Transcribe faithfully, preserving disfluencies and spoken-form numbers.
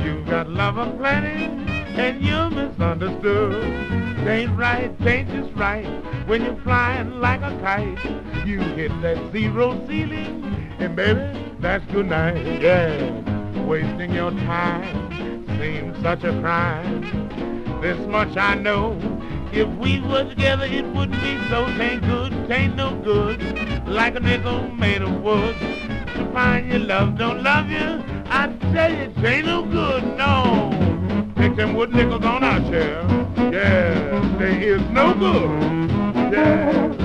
You got love aplenty and you're misunderstood. Ain't right, ain't just right when you're flying like a kite. You hit that zero ceiling and baby, that's good night. Yeah, wasting your time seems such a crime. This much I know, if we were together it wouldn't be so. Tain't good, tain't no good, like a nickel made of wood. To find your love don't love you, I tell you, it ain't no good, no. Take them wood nickels on our chair, yeah, they is no good, yeah.